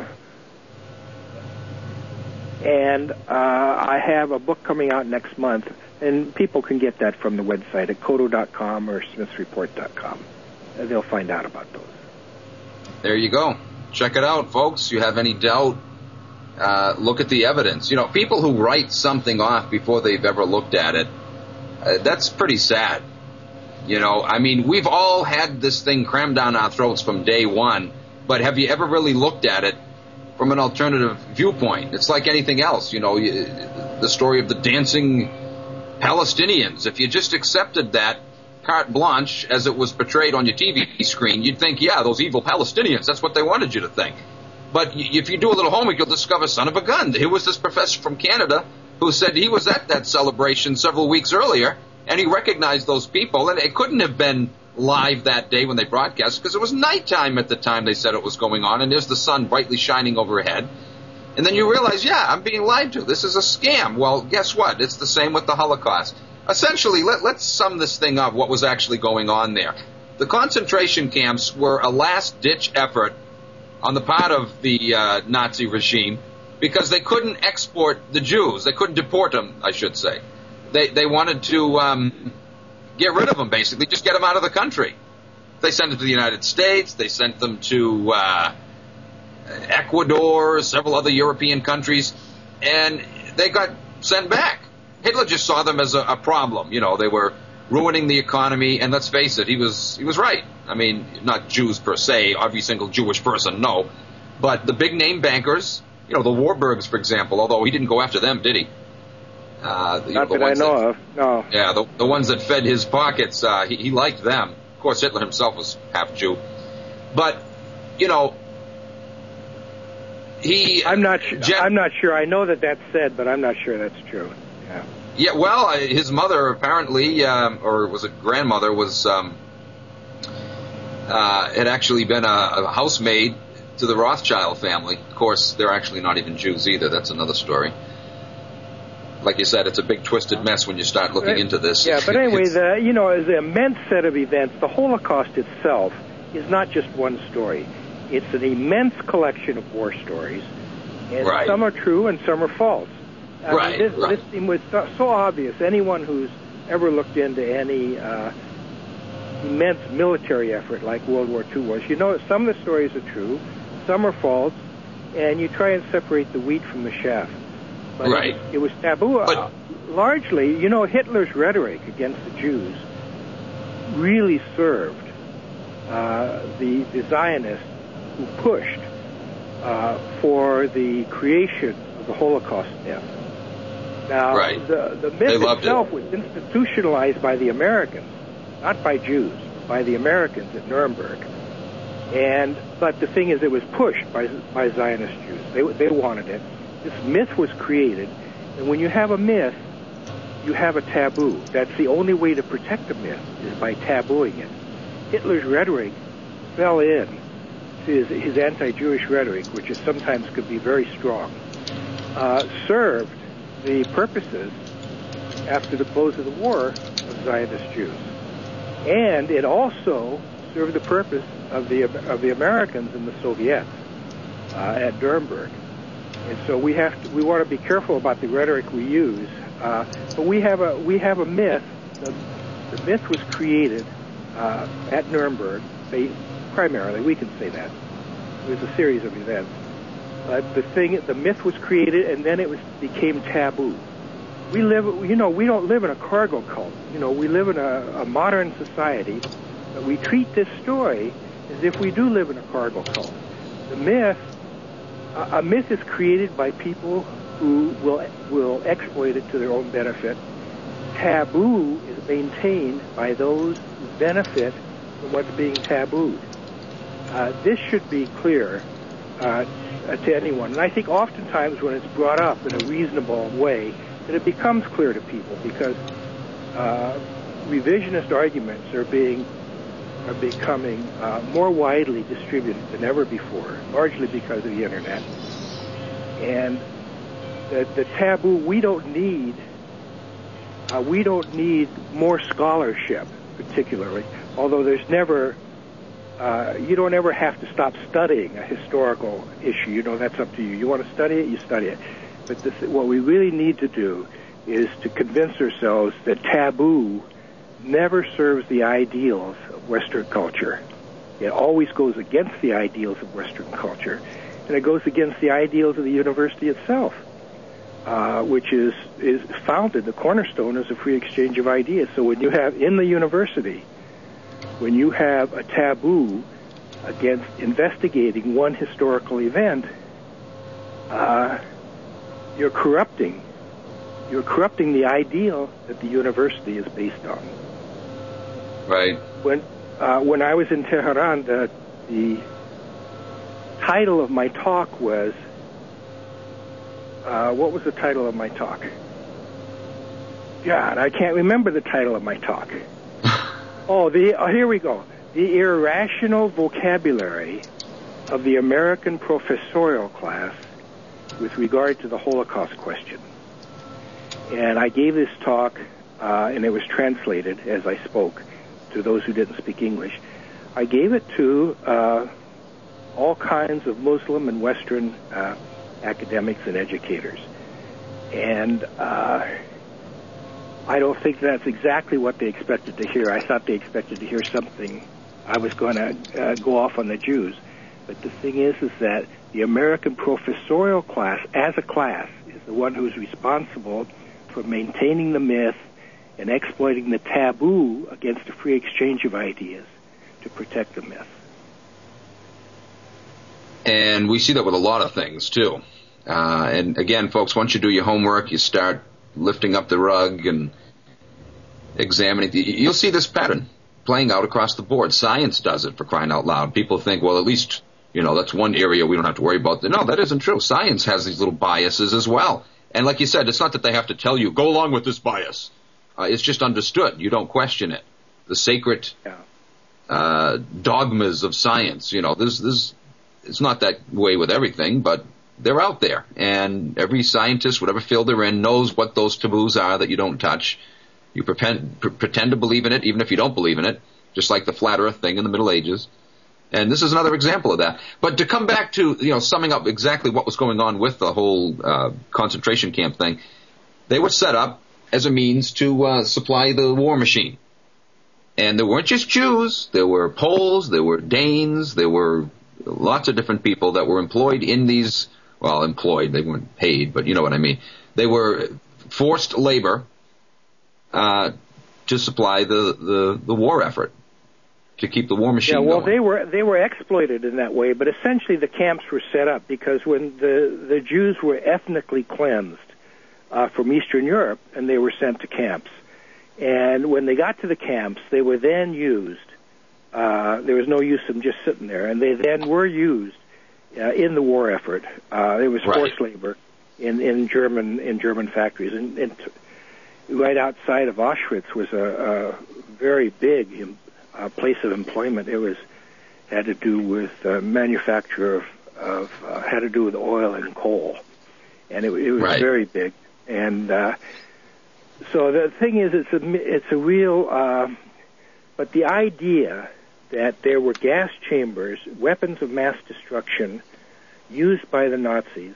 and uh, I have a book coming out next month, and people can get that from the website at koto dot com or smiths report dot com. And they'll find out about those. There you go. Check it out, folks. You have any doubt, uh, look at the evidence. You know, people who write something off before they've ever looked at it, uh, that's pretty sad. You know, I mean, we've all had this thing crammed down our throats from day one, but have you ever really looked at it from an alternative viewpoint? It's like anything else, you know, you, the story of the dancing Palestinians. If you just accepted that carte blanche as it was portrayed on your T V screen, you'd think, yeah, those evil Palestinians, that's what they wanted you to think. But if you do a little homework, you'll discover, son of a gun, here was this professor from Canada who said he was at that celebration several weeks earlier, and he recognized those people, and it couldn't have been live that day when they broadcast, because it was nighttime at the time they said it was going on, and there's the sun brightly shining overhead. And then you realize, yeah, I'm being lied to. This is a scam. Well, guess what? It's the same with the Holocaust. Essentially, let, let's sum this thing up, what was actually going on there. The concentration camps were a last-ditch effort on the part of the uh, Nazi regime because they couldn't export the Jews. They couldn't deport them, I should say. They they wanted to um, get rid of them, basically, just get them out of the country. They sent them to the United States. They sent them to uh, Ecuador, several other European countries, and they got sent back. Hitler just saw them as a, a problem. You know, they were ruining the economy, and let's face it, he was he was right. I mean, not Jews per se, every single Jewish person, no, but the big name bankers, you know, the Warburgs, for example, although he didn't go after them, did he? Uh, the, Not the that I know that, of, no. Yeah, the, the ones that fed his pockets, uh, he, he liked them. Of course, Hitler himself was half Jew. But, you know, he... I'm not, sh- I'm not sure. I know that that's said, but I'm not sure that's true. Yeah, yeah well, his mother apparently, um, or was it grandmother, was um, uh, had actually been a, a housemaid to the Rothschild family. Of course, they're actually not even Jews either. That's another story. Like you said, it's a big twisted mess when you start looking into this. Yeah, but anyway, the, you know, as an immense set of events, the Holocaust itself is not just one story. It's an immense collection of war stories, and right. some are true and some are false. I right, mean, this, right. this thing was so, so obvious. Anyone who's ever looked into any uh, immense military effort like World War Two was, you know, some of the stories are true, some are false, and you try and separate the wheat from the chaff. But right. it, it was taboo. But, uh, largely, you know, Hitler's rhetoric against the Jews really served uh, the, the Zionists who pushed uh, for the creation of the Holocaust myth. Now, right. the, the myth itself it. was institutionalized by the Americans, not by Jews, by the Americans at Nuremberg. And but the thing is, it was pushed by by Zionist Jews. They they wanted it. This myth was created, and when you have a myth, you have a taboo. That's the only way to protect a myth, is by tabooing it. Hitler's rhetoric fell in to his, his anti-Jewish rhetoric, which is sometimes could be very strong, uh, served the purposes after the close of the war of Zionist Jews. And it also served the purpose of the of the Americans and the Soviets uh, at Nuremberg. And so we have to, we want to be careful about the rhetoric we use. Uh, but we have a we have a myth. The, the myth was created uh, at Nuremberg, they, primarily. We can say that it was a series of events. But the thing, the myth was created, and then it was became taboo. We live, you know, we don't live in a cargo cult. You know, we live in a, a modern society, but we treat this story as if we do live in a cargo cult. The myth. A myth is created by people who will will exploit it to their own benefit. Taboo is maintained by those who benefit from what's being tabooed. Uh, this should be clear uh, to anyone. And I think oftentimes when it's brought up in a reasonable way, that it becomes clear to people because uh, revisionist arguments are being are becoming uh, more widely distributed than ever before, largely because of the Internet. And the, the taboo, we don't need, uh, we don't need more scholarship, particularly, although there's never, uh, you don't ever have to stop studying a historical issue. You know, that's up to you. You want to study it, you study it. But this, what we really need to do is to convince ourselves that taboo never serves the ideals of Western culture. It always goes against the ideals of Western culture, and it goes against the ideals of the university itself, uh, which is is founded, the cornerstone is a free exchange of ideas. So when you have, in the university, when you have a taboo against investigating one historical event, uh, you're corrupting, you're corrupting the ideal that the university is based on. Right. When uh, when I was in Tehran, the, the title of my talk was, uh, what was the title of my talk? God, I can't remember the title of my talk. oh, the oh, here we go. The irrational vocabulary of the American professorial class with regard to the Holocaust question. And I gave this talk, uh, and it was translated as I spoke to those who didn't speak English. I gave it to uh, all kinds of Muslim and Western uh, academics and educators. And uh, I don't think that's exactly what they expected to hear. I thought they expected to hear something. I was going to uh, go off on the Jews. But the thing is, is that the American professorial class, as a class, is the one who's responsible for maintaining the myth and exploiting the taboo against a free exchange of ideas to protect the myth. And we see that with a lot of things, too. Uh, and again, folks, once you do your homework, you start lifting up the rug and examining. The, you'll see this pattern playing out across the board. Science does it, for crying out loud. People think, well, at least, you know, that's one area we don't have to worry about. No, that isn't true. Science has these little biases as well. And like you said, it's not that they have to tell you, go along with this bias. Uh, it's just understood. You don't question it. The sacred uh, dogmas of science, you know, this, this, it's not that way with everything, but they're out there. And every scientist, whatever field they're in, knows what those taboos are that you don't touch. You pretend, pre- pretend to believe in it, even if you don't believe in it, just like the flat earth thing in the Middle Ages. And this is another example of that. But to come back to, you know, summing up exactly what was going on with the whole uh, concentration camp thing, they were set up as a means to uh, supply the war machine. And there weren't just Jews. There were Poles, there were Danes, there were lots of different people that were employed in these, well, employed, they weren't paid, but you know what I mean. They were forced labor uh, to supply the, the, the war effort, to keep the war machine going. Yeah, well, going. they were they were exploited in that way, but essentially the camps were set up because when the, the Jews were ethnically cleansed uh, from Eastern Europe, and they were sent to camps. And when they got to the camps, they were then used. Uh, there was no use of them just sitting there, and they then were used uh, in the war effort. Uh, there was forced right. labor in, in German in German factories, and, and t- right outside of Auschwitz was a, a very big uh, place of employment. It was had to do with uh, manufacture of, of uh, had to do with oil and coal, and it, it was right. very big. And uh, so the thing is, it's a it's a real. Uh, but the idea that there were gas chambers, weapons of mass destruction, used by the Nazis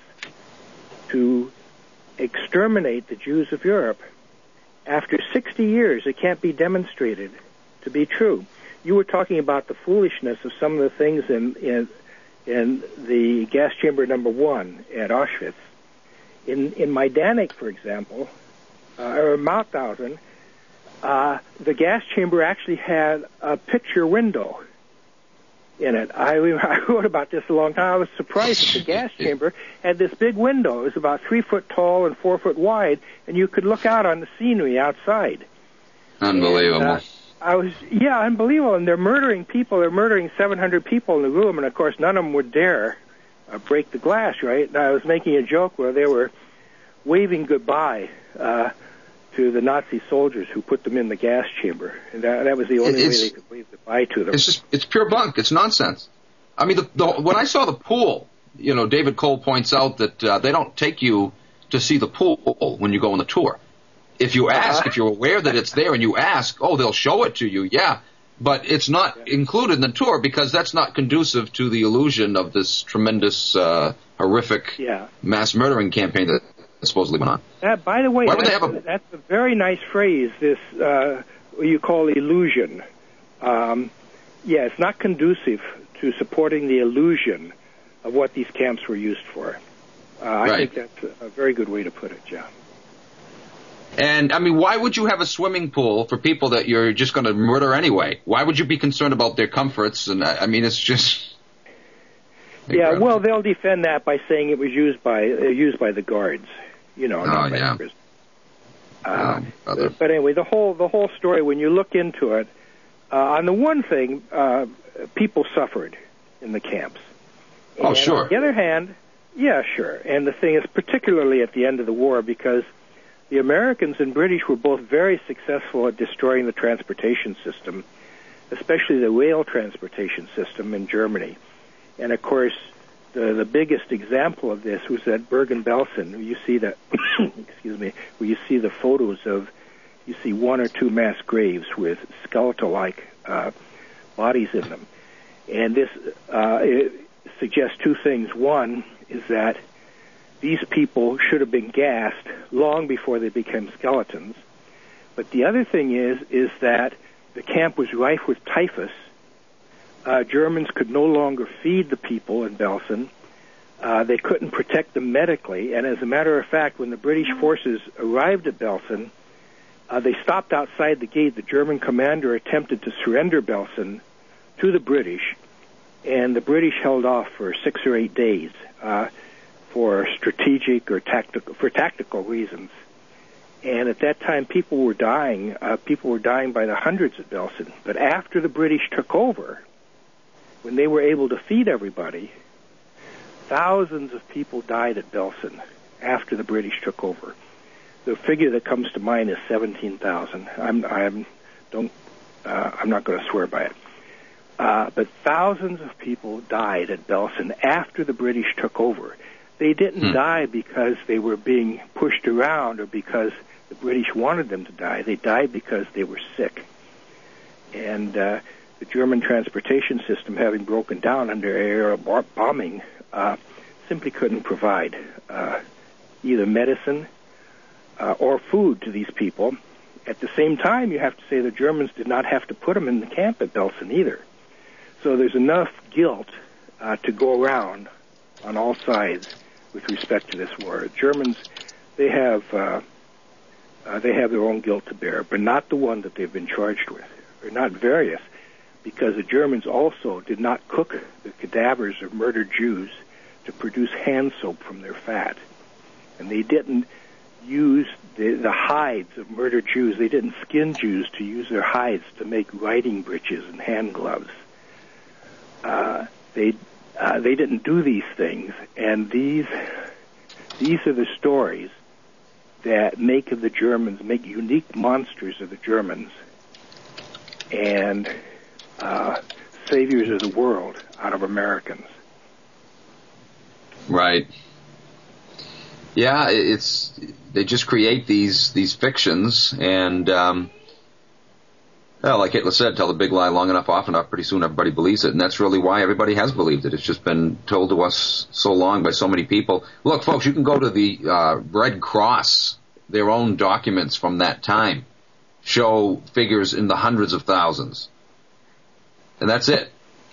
to exterminate the Jews of Europe, after sixty years, it can't be demonstrated to be true. You were talking about the foolishness of some of the things in in, in the gas chamber number one at Auschwitz. In in Majdanek, for example, uh, or Mauthausen, uh, the gas chamber actually had a picture window in it. I, I wrote about this a long time. I was surprised that the gas chamber had this big window. It was about three foot tall and four foot wide, and you could look out on the scenery outside. Unbelievable. And, uh, I was, yeah, unbelievable. And they're murdering people. They're murdering seven hundred people in the room, and of course, none of them would dare uh, break the glass, right? And I was making a joke where they were waving goodbye uh, to the Nazi soldiers who put them in the gas chamber. And that, that was the only it's, way they could leave them. goodbye to them. It's just it's pure bunk. It's nonsense. I mean, the, the, when I saw the pool, you know, David Cole points out that uh, they don't take you to see the pool when you go on the tour. If you ask, uh-huh. if you're aware that it's there and you ask, oh, they'll show it to you, yeah. But it's not yeah. included in the tour because that's not conducive to the illusion of this tremendous, uh, horrific yeah. mass murdering campaign that supposedly went on. Uh, by the way, Why would that's, they have a... that's a very nice phrase, this uh, what you call illusion. Um, yeah, it's not conducive to supporting the illusion of what these camps were used for. Uh, I right. think that's a, a very good way to put it, yeah. And, I mean, why would you have a swimming pool for people that you're just going to murder anyway? Why would you be concerned about their comforts? And, I mean, it's just... Yeah, well, they'll defend that by saying it was used by uh, used by the guards, you know, oh, not by yeah. the prison. Uh, oh, but anyway, the whole the whole story, when you look into it, uh, on the one thing, uh, people suffered in the camps. And oh, sure. On the other hand, yeah, sure. And the thing is, particularly at the end of the war, because the Americans and British were both very successful at destroying the transportation system, especially the rail transportation system in Germany. And, of course, the the biggest example of this was at Bergen-Belsen, where you see that, excuse me, where you see the photos of, you see one or two mass graves with skeletal-like uh, bodies in them. And this uh, it suggests two things. One is that these people should have been gassed long before they became skeletons. But the other thing is, is that the camp was rife with typhus. Uh, Germans could no longer feed the people in Belsen. Uh, they couldn't protect them medically. And as a matter of fact, when the British forces arrived at Belsen, uh, they stopped outside the gate. The German commander attempted to surrender Belsen to the British, and the British held off for six or eight days uh, for strategic or tactical, for tactical reasons. And at that time, people were dying. Uh, people were dying by the hundreds at Belsen. But after the British took over, when they were able to feed everybody, thousands of people died at Belsen after the British took over. The figure that comes to mind is seventeen thousand. I'm, I'm, don't, uh, I'm not going to swear by it. Uh, but thousands of people died at Belsen after the British took over. They didn't hmm. die because they were being pushed around or because the British wanted them to die. They died because they were sick. And uh, the German transportation system, having broken down under air bombing, uh, simply couldn't provide uh, either medicine uh, or food to these people. At the same time, you have to say the Germans did not have to put them in the camp at Belsen either. So there's enough guilt uh, to go around on all sides with respect to this war. Germans, they have uh, uh, they have their own guilt to bear, but not the one that they've been charged with, or not various, because the Germans also did not cook the cadavers of murdered Jews to produce hand soap from their fat. And they didn't use the, the hides of murdered Jews. They didn't skin Jews to use their hides to make riding breeches and hand gloves. Uh, they uh, they didn't do these things, and these these are the stories that make of the Germans, make unique monsters of the Germans, and Uh, saviors of the world out of Americans. Right. Yeah, it's they just create these these fictions, and um, well, like Hitler said, tell the big lie long enough, often enough, pretty soon everybody believes it, and that's really why everybody has believed it. It's just been told to us so long by so many people. Look, folks, you can go to the uh, Red Cross, their own documents from that time show figures in the hundreds of thousands. And that's it.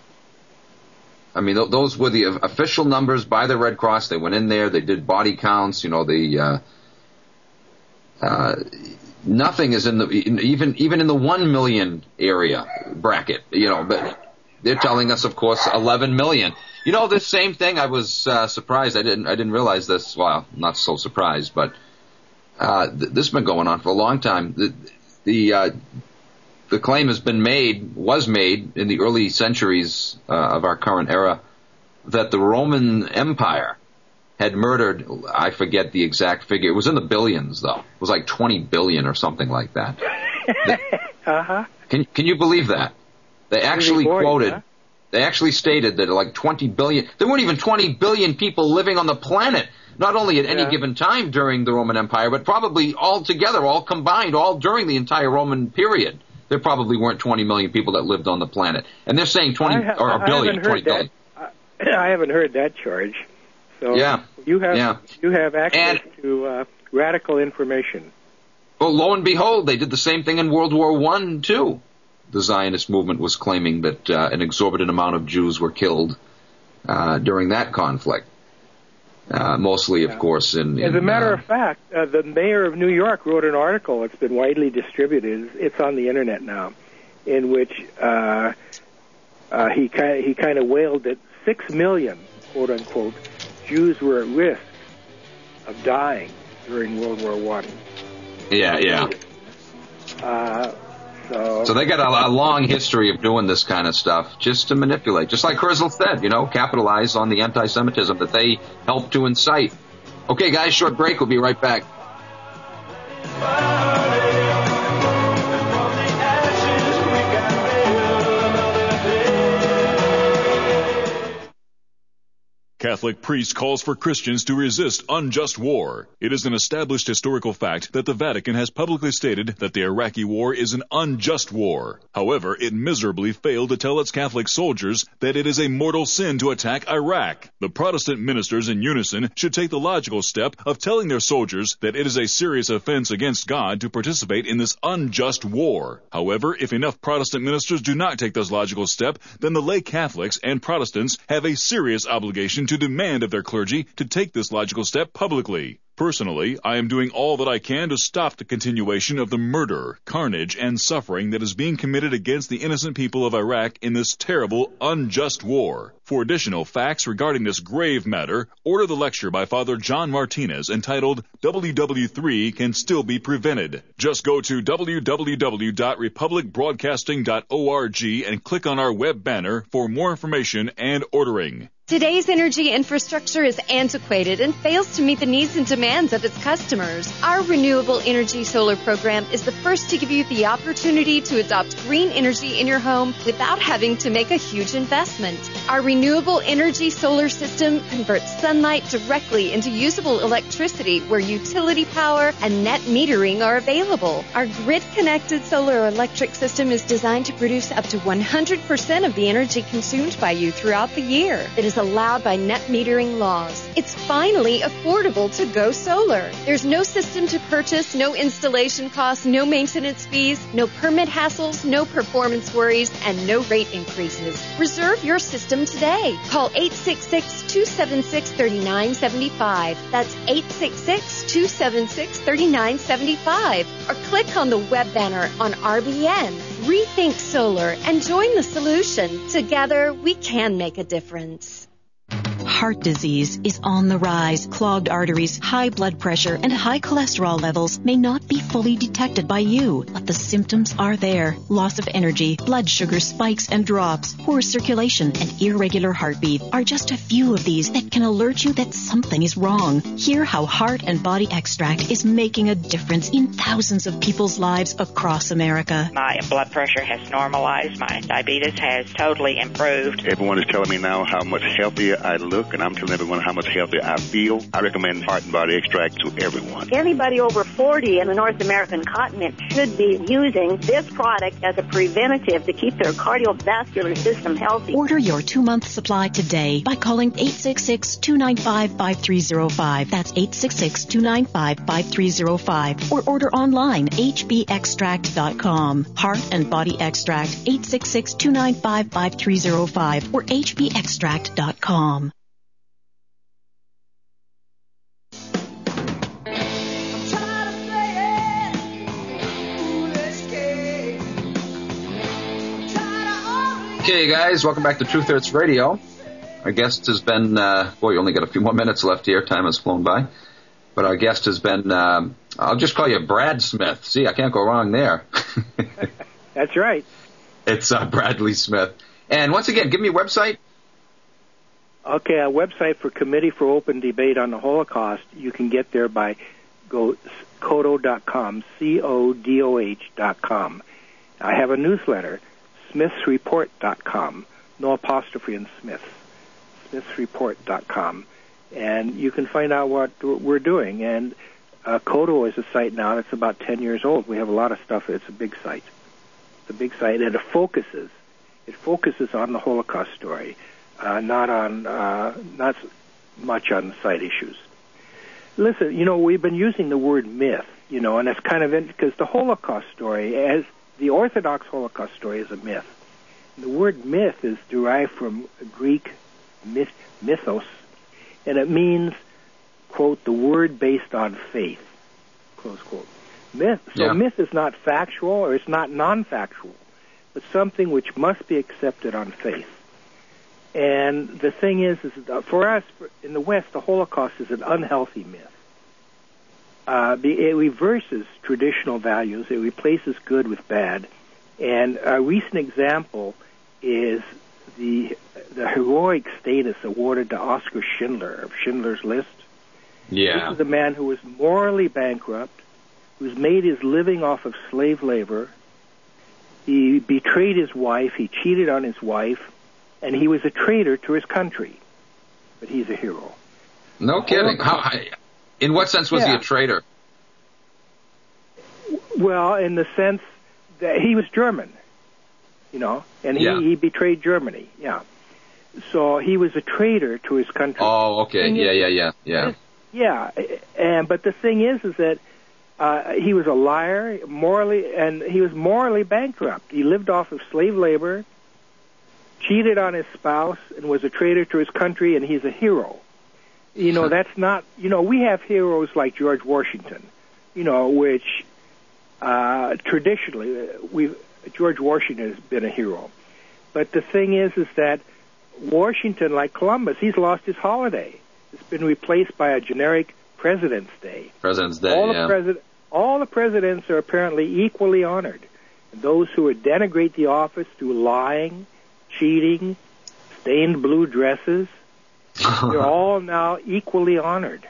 I mean, th- those were the official numbers by the Red Cross. They went in there. They did body counts. You know, the uh, uh, nothing is in the in, even even in the one million area bracket. You know, but they're telling us, of course, eleven million. You know, this same thing. I was uh, surprised. I didn't I didn't realize this. Well, not so surprised, but uh, th- this has been going on for a long time. The, the uh, The claim has been made, was made in the early centuries uh, of our current era, that the Roman Empire had murdered, I forget the exact figure, it was in the billions though, it was like twenty billion or something like that. uh-huh. Can, can you believe that? They actually Boy, quoted, huh? they actually stated that like twenty billion, there weren't even twenty billion people living on the planet, not only at any Yeah. given time during the Roman Empire, but probably all together, all combined, all during the entire Roman period. There probably weren't twenty million people that lived on the planet. And they're saying twenty, I ha- or a I billion, haven't twenty heard billion. that. I, I haven't heard that charge. So Yeah. you have Yeah. you have access And- to uh, radical information. Well, lo and behold, they did the same thing in World War One, too. The Zionist movement was claiming that uh, an exorbitant amount of Jews were killed uh, during that conflict. Uh, mostly, of Yeah. course, in... As in, a matter uh, of fact, uh, the mayor of New York wrote an article. It's been widely distributed. It's on the internet now, in which uh, uh, he kind he kind of wailed that six million, quote unquote, Jews were at risk of dying during World War One. Yeah, yeah. Uh, so, So they got a, a long history of doing this kind of stuff just to manipulate. Just like Herzl said, you know, capitalize on the anti-Semitism that they helped to incite. Okay, guys, short break. We'll be right back. Catholic priest calls for Christians to resist unjust war. It is an established historical fact that the Vatican has publicly stated that the Iraqi war is an unjust war. However, it miserably failed to tell its Catholic soldiers that it is a mortal sin to attack Iraq. The Protestant ministers in unison should take the logical step of telling their soldiers that it is a serious offense against God to participate in this unjust war. However, if enough Protestant ministers do not take this logical step, then the lay Catholics and Protestants have a serious obligation to demand of their clergy to take this logical step publicly. Personally, I am doing all that I can to stop the continuation of the murder, carnage, and suffering that is being committed against the innocent people of Iraq in this terrible, unjust war. For additional facts regarding this grave matter, order the lecture by Father John Martinez entitled W W three Can Still Be Prevented. Just go to w w w dot republic broadcasting dot org and click on our web banner for more information and ordering. Today's energy infrastructure is antiquated and fails to meet the needs and demands of its customers. Our Renewable Energy Solar program is the first to give you the opportunity to adopt green energy in your home without having to make a huge investment. Our Renewable Energy Solar system converts sunlight directly into usable electricity where utility power and net metering are available. Our grid-connected solar electric system is designed to produce up to one hundred percent of the energy consumed by you throughout the year. It is allowed by net metering laws. It's finally affordable to go solar. There's no system to purchase, no installation costs, no maintenance fees, no permit hassles, no performance worries, and no rate increases. Reserve your system today. Call eight six six, two seven six, three nine seven five. That's eight six six, two seven six, three nine seven five. Or click on the web banner on R B N. Rethink solar and join the solution. Together, we can make a difference. Heart disease is on the rise. Clogged arteries, high blood pressure, and high cholesterol levels may not be fully detected by you, but the symptoms are there. Loss of energy, blood sugar spikes and drops, poor circulation, and irregular heartbeat are just a few of these that can alert you that something is wrong. Hear how Heart and Body Extract is making a difference in thousands of people's lives across America. My blood pressure has normalized. My diabetes has totally improved. Everyone is telling me now how much healthier I look, and I'm telling everyone how much healthier I feel. I recommend Heart and Body Extract to everyone. Anybody over forty in the North American continent should be using this product as a preventative to keep their cardiovascular system healthy. Order your two-month supply today by calling eight six six, two nine five, five three zero five. That's eight six six, two nine five, five three zero five. Or order online, h b extract dot com. Heart and Body Extract, eight six six, two nine five, five three zero five or h b extract dot com. Okay, guys, welcome back to Truth Hurts Radio. Our guest has been, uh, boy, you only got a few more minutes left here. Time has flown by. But our guest has been, um, I'll just call you Brad Smith. See, I can't go wrong there. That's right. It's uh, Bradley Smith. And once again, give me a website. Okay, a website for Committee for Open Debate on the Holocaust. You can get there by go codo dot com, C O D O H dot com. I have a newsletter, smiths report dot com. No apostrophe in Smith. smiths report dot com. And you can find out what we're doing. And uh, Kodo is a site now that's about ten years old. We have a lot of stuff. It's a big site. It's a big site, and it focuses. It focuses on the Holocaust story, uh, not on uh, not much on side issues. Listen, you know, we've been using the word myth, you know, and it's kind of because the Holocaust story, as the Orthodox Holocaust story, is a myth. The word myth is derived from Greek myth, mythos, and it means, quote, the word based on faith, close quote. Myth. So yeah. myth is not factual, or it's not non-factual, but something which must be accepted on faith. And the thing is, is that for us in the West, the Holocaust is an unhealthy myth. Uh, it reverses traditional values. It replaces good with bad. And a recent example is the the heroic status awarded to Oskar Schindler of Schindler's List. Yeah. This is a man who was morally bankrupt, who's made his living off of slave labor. He betrayed his wife. He cheated on his wife. And he was a traitor to his country. But he's a hero. No kidding. How, in what sense was yeah. he a traitor? Well, in the sense that he was German, you know, and he, yeah. he betrayed Germany, yeah. So he was a traitor to his country. Oh, okay. And yeah, yeah, yeah, yeah. Yeah, and but the thing is, is that uh, he was a liar, morally, and he was morally bankrupt. He lived off of slave labor, cheated on his spouse, and was a traitor to his country, and he's a hero. You know, that's not, you know, we have heroes like George Washington, you know, which uh, traditionally, we George Washington has been a hero. But the thing is, is that Washington, like Columbus, he's lost his holiday. It's been replaced by a generic President's Day. President's Day, all yeah. The president, all the presidents are apparently equally honored. And those who would denigrate the office through lying, cheating, stained blue dresses, they're all now equally honored.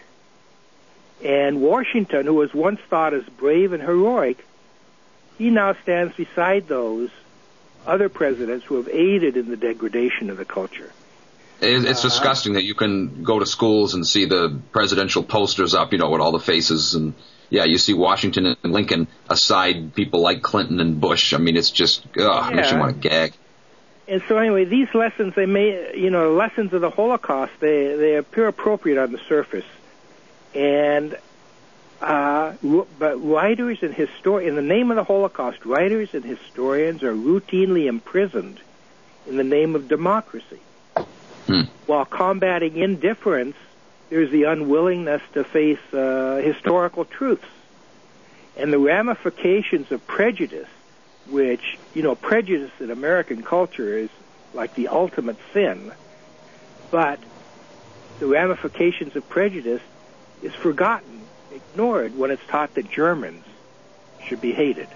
And Washington, who was once thought as brave and heroic, he now stands beside those other presidents who have aided in the degradation of the culture. It's uh, disgusting that you can go to schools and see the presidential posters up, you know, with all the faces. And, yeah, you see Washington and Lincoln aside people like Clinton and Bush. I mean, it's just, ugh, yeah. makes you want to gag. And so anyway, these lessons, they may, you know, lessons of the Holocaust, they, they appear appropriate on the surface. And, uh, but writers and histor- in the name of the Holocaust, writers and historians are routinely imprisoned in the name of democracy. Hmm. While combating indifference, there's the unwillingness to face uh, historical truths. And the ramifications of prejudice, which, you know, prejudice in American culture is like the ultimate sin, but the ramifications of prejudice is forgotten, ignored, when it's taught that Germans should be hated.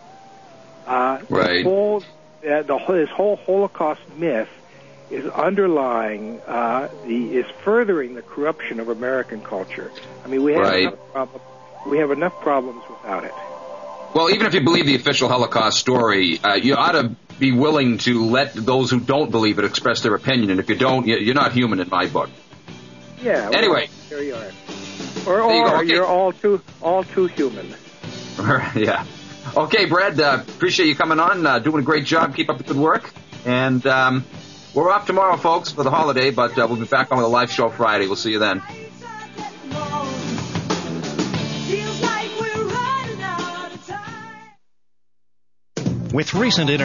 Uh, right. The whole, uh, the, this whole Holocaust myth is underlying, uh, the is furthering the corruption of American culture. I mean, we have right. enough problem, we have enough problems without it. Well, even if you believe the official Holocaust story, uh, you ought to be willing to let those who don't believe it express their opinion. And if you don't, you're not human in my book. Yeah. Well, anyway, there you are. Or, or you go, okay. You're all too all too human. Yeah. Okay, Brad. Uh, appreciate you coming on. Uh, doing a great job. Keep up the good work. And um, we're off tomorrow, folks, for the holiday. But uh, we'll be back on with a live show Friday. We'll see you then. With recent